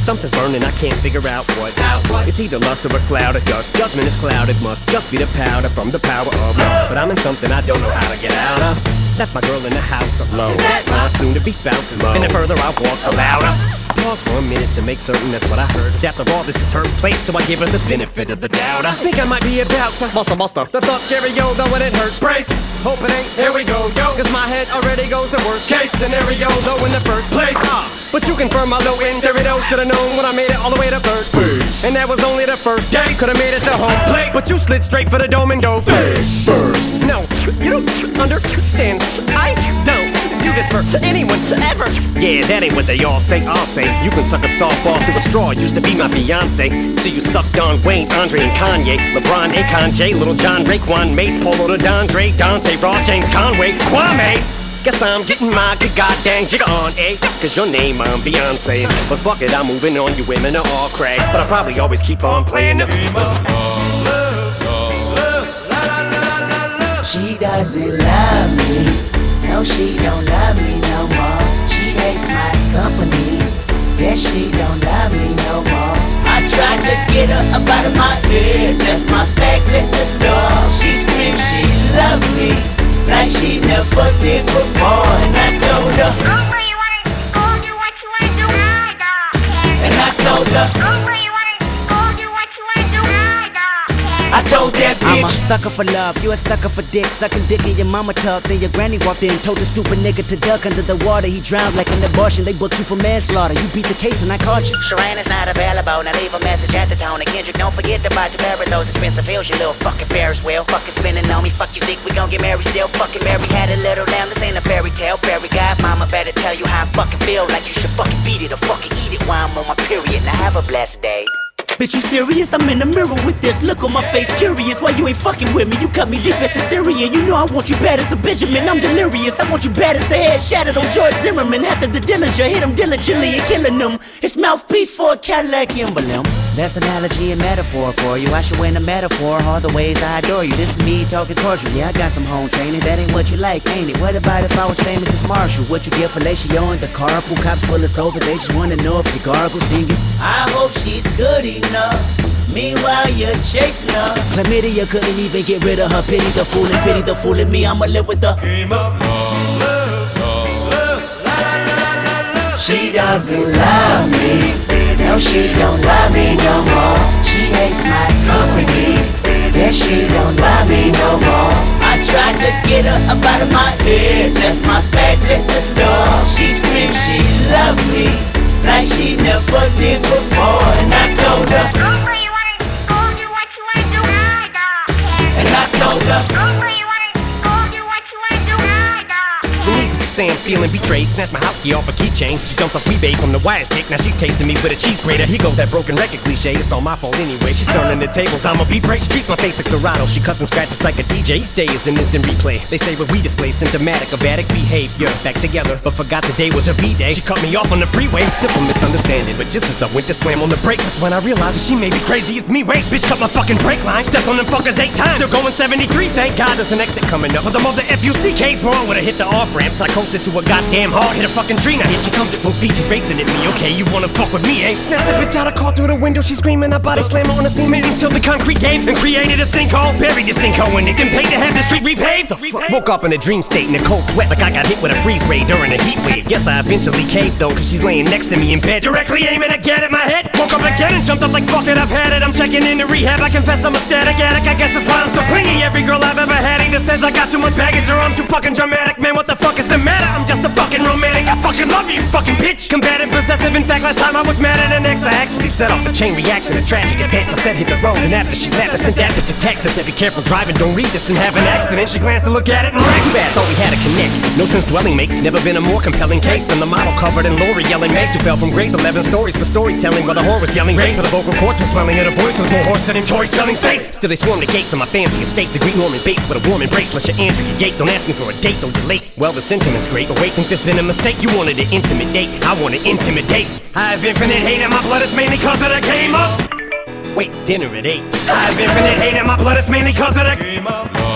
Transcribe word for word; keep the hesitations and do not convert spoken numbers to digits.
Something's burning, I can't figure out what. Out what? It's either lust or a cloud of dust. Judgment is clouded, must just be the powder from the power of love. But I'm in something I don't know how to get out of. Left my girl in the house alone. Is that my soon-to-be spouses? And the further I walk, the louder. Pause for a minute to make certain that's what I heard. Cause after all, this is her place, so I give her the benefit of the doubt. I think I might be about to buster, buster. The thought scary, yo, though, and it hurts. Brace, hope it ain't, here we go, yo. Cause my head already goes the worst case scenario, though, in the first place. Ah, but you confirm my low end theory, though. Should've known when I made it all the way to third base. And that was only the first day. Could've made it to home plate, but you slid straight for the dome and dove face first. No, you don't understand. I don't do this for anyone ever. Yeah, that ain't what they all say. I'll say you can suck a softball through a straw. Used to be my fiance, so you sucked on Wayne, Andre, and Kanye, LeBron, Akon, Jay, Little John, Raekwon, Mace, Polo, to Dondre, Dante, Ross, James, Conway, Kwame. Guess I'm getting my good goddamn jigger on, eh? Cause your name I'm Beyonce. But fuck it, I'm moving on. You women are all crack, but I probably always keep on playing the game of love, love, la la la la la. She doesn't love me. No, she don't love me no more. She hates my company. Yes, she don't love me no more. I tried to get her up out of my head, left my bags at the door. She screamed she loved me like she never did before. And I told her, go where you wanna go, do what you wanna do, I don't care. And I told her, go where you wanna go, do what you wanna do, I don't care. I told that bitch, I'm a sucker for love, you a sucker for dick. Sucking dick in your mama tub. Then your granny walked in, told the stupid nigga to duck under the water. He drowned like an abortion. They booked you for manslaughter. You beat the case and I caught you. Sharon is not available, now leave a message at the tone. And Kendrick, don't forget to buy two pair of those expensive heels, you little fucking Ferris wheel. Fucking spinning on me, fuck you think we gon' get married still? Fucking Mary had a little lamb, this ain't a fairy tale. Fairy godmama better tell you how I fucking feel. Like you should fucking beat it or fucking eat it while I'm on my period. Now have a blessed day. Bitch, you serious? I'm in the mirror with this look on my face, curious why you ain't fucking with me. You cut me deep as a Syrian. You know I want you bad as a Benjamin. I'm delirious. I want you bad as the head shattered on George Zimmerman. After the Dillinger hit him diligently and killing him. His mouthpiece for a Cadillac emblem. That's analogy and metaphor for you. I should win a metaphor all the ways I adore you. This is me talking cordial. Yeah, I got some home training. That ain't what you like, ain't it? What about if I was famous as Marshall? What you get fellatio in the carpool? Cops pull us over. They just wanna know if you gargle singing. I hope she's good enough. Meanwhile you're chasing her. Chlamydia couldn't even get rid of her. Pity the fool and pity the fool in me. I'ma live with the game of love, love, love, la la la la la. She doesn't love me. No, she don't love me no more. She hates my company. Yes, she don't love me no more. I tried to get her up out of my head, left my bags at the door. She screamed she loved me like she never did before. And I told her, go where you wanna go, do what you wanna do, I don't care. and I told her, go where you wanna go, do what you wanna do, I don't care. So needless to say, I'm feeling betrayed. Snatched my house key off a keychain. She jumps off eBay from the wires kick. Now she's chasing me with a cheese grater. Here goes that broken record cliche. It's all my fault anyway. She's turning the tables. I'm a beat break. She treats my face like Serato. She cuts and scratches like a D J. Each day is an instant replay. They say what we display symptomatic of addict behavior. Back together, but forgot today was her B-day. She cut me off on the freeway. Simple misunderstanding. But just as I went to slam on the brakes, that's when I realized that she may be crazy as me. Wait, bitch, cut my fucking brake line. Stepped on them fuckers eight times. Still going seventy-three. Thank God there's an exit coming up. But the mother F U C K's wrong. Would've hit the off ramps. I coasted to a gosh damn hard. Hit a fucking tree. Now here she comes at full speed. She's racing at me. Okay, you wanna fuck with me, eh? Snatched the bitch out of car through the window. She screaming. I body slam her on the cement until the concrete gave and created a sinkhole. Buried this stinkhole in it. Then paid to have the street repaved. The fuck? Woke up in a dream state in a cold sweat like I got hit with a freeze ray during a heat wave. Guess I eventually caved though, cause she's laying next to me in bed, directly aiming again at my head. Woke up again and jumped up like fuck it, I've had it. I'm checking into rehab. I confess I'm a static addict. I guess that's why I'm so clingy. Every girl I've ever had either says I got too much baggage or I'm too fucking dramatic. Man, what the fuck is the matter? I'm just a fucking romantic. I fucking love you, you fucking bitch. Combative, possessive. In fact, last time I was mad at an ex, I actually set off the chain reaction. A tragic events. I said hit the road, and after she left, I sent that bitch a text. I said be careful driving, don't read this and have an accident. She glanced to look at it and ran. Too bad, thought we had a connect. No sense dwelling makes never been a more compelling case than the model covered in Lori yelling Mace, who fell from grace. Eleven stories for storytelling, while the whore was yelling raise. The vocal cords were swelling, and her voice was more hoarse than Tory spelling space. Still they swarm the gates of my fancy estates to greet Norman Bates with a warm embrace. Unless you're Andrea Yates, don't ask me for a date, though you're late. Well, the sentiment's great, but wait, think there's been a mistake. You wanted an intimate date, I want to intimidate. I have infinite hate in my blood, it's mainly cause of the game of. Wait, dinner at eight. I have infinite hate in my blood, it's mainly cause of the game of.